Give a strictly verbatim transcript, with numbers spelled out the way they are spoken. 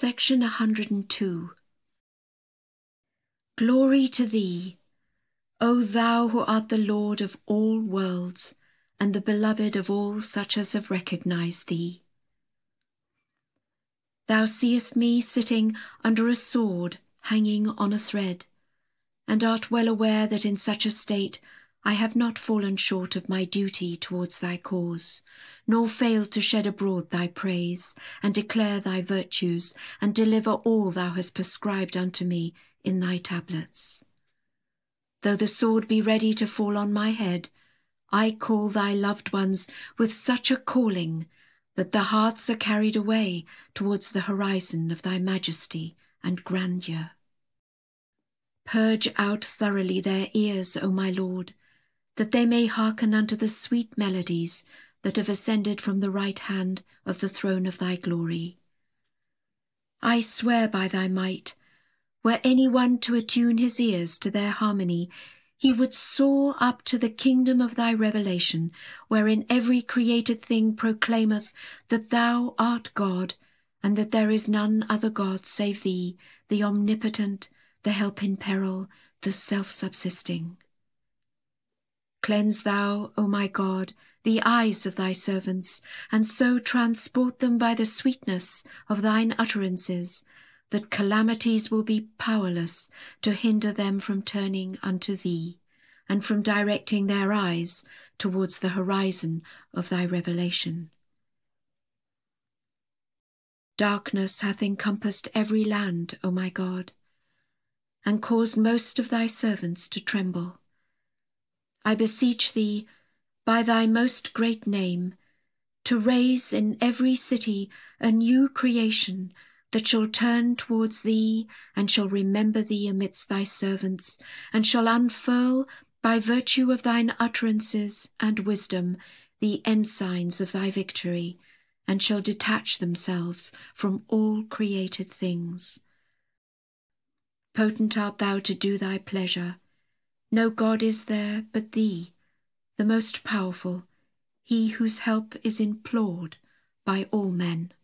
Section one hundred two. Glory to thee, O thou who art the Lord of all worlds, and the beloved of all such as have recognized thee. Thou seest me sitting under a sword hanging on a thread, and art well aware that in such a state I have not fallen short of my duty towards thy cause, nor failed to shed abroad thy praise, and declare thy virtues, and deliver all thou hast prescribed unto me in thy tablets. Though the sword be ready to fall on my head, I call thy loved ones with such a calling that the hearts are carried away towards the horizon of thy majesty and grandeur. Purge out thoroughly their ears, O my Lord, that they may hearken unto the sweet melodies that have ascended from the right hand of the throne of thy glory. I swear by thy might, were any one to attune his ears to their harmony, he would soar up to the kingdom of thy revelation, wherein every created thing proclaimeth that thou art God, and that there is none other God save thee, the omnipotent, the help in peril, the self-subsisting. Cleanse thou, O my God, the eyes of thy servants, and so transport them by the sweetness of thine utterances, that calamities will be powerless to hinder them from turning unto thee, and from directing their eyes towards the horizon of thy revelation. Darkness hath encompassed every land, O my God, and caused most of thy servants to tremble. I beseech thee, by thy most great name, to raise in every city a new creation that shall turn towards thee, and shall remember thee amidst thy servants, and shall unfurl, by virtue of thine utterances and wisdom, the ensigns of thy victory, and shall detach themselves from all created things. Potent art thou to do thy pleasure. No God is there but thee, the most powerful, he whose help is implored by all men.